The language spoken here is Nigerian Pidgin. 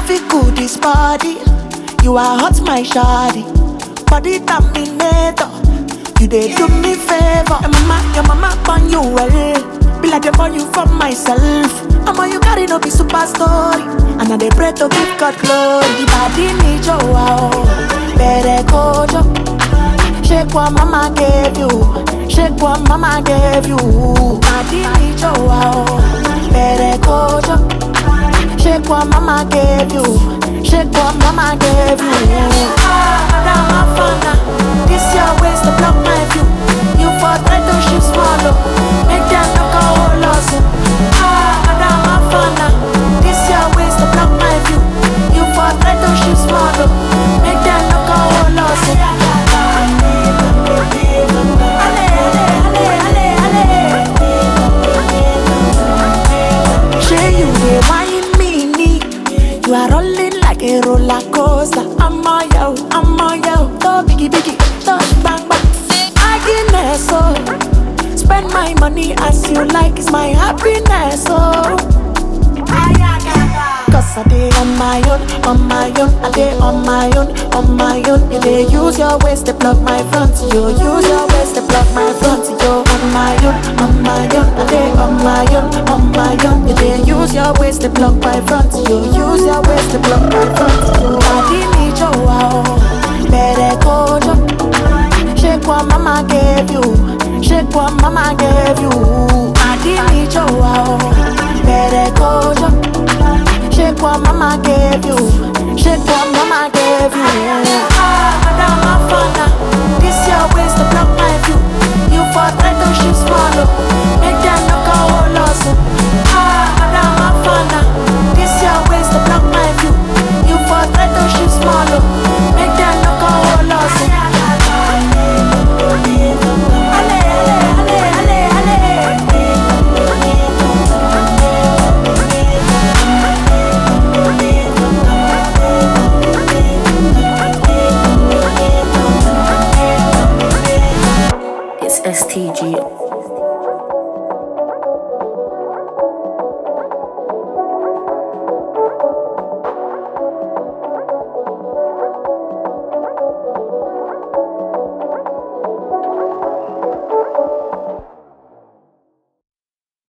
feel good this body. You are hot, my shawty. Body terminator. You dey do me favor. Your mama born you well. Be like they born you from myself. Mama, you carry no be super story. And I dey pray to give God glory. The body need you, wow. Better kojo. Shake what mama gave you. Shake what mama gave you. Body need you, wow. Better kojo. Shake what mama gave you. Shake what mama gave you. Madam Afana, this your ways to block my view. You for try to shift swallow. Make them look a whole loss. Madam Afana, this your ways to block my view. You for try to shift swallow. Make them look a whole loss. Say you dey whine me. You are rolling like a roller coaster. I'm on yo, oh biggie, touch bang bang. Happiness, oh. Spend my money as you like, it's my happiness, oh. Cause I dey on my own, I dey on my own. You dey use your waist to block my front, you use your waist to block my front, you on my own, I dey on my own. You dey use your waist to block my front, you use your waist to block my front, you body need you, wow. Better kojo, shake what mama gave you, shake what mama gave you. Body need you, wow. Better kojo.